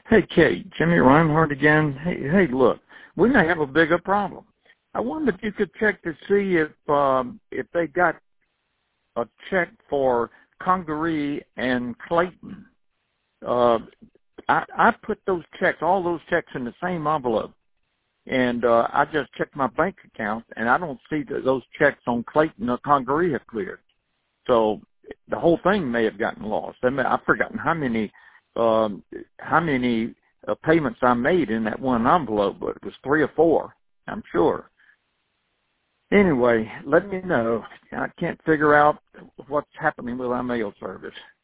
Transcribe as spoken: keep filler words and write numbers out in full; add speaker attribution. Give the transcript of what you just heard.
Speaker 1: Hey, Kate, Jimmy Reinhardt again. Hey, hey, look, we may have a bigger problem. I wonder if you could check to see if um, if they got a check for Congaree and Clayton. Uh, I, I put those checks, all those checks, in the same envelope, and uh, I just checked my bank account, and I don't see that those checks on Clayton or Congaree have cleared. So the whole thing may have gotten lost. I mean, I've forgotten how many um, how many uh, payments I made in that one envelope, but it was three or four, I'm sure. Anyway, let me know. I can't figure out what's happening with our mail service.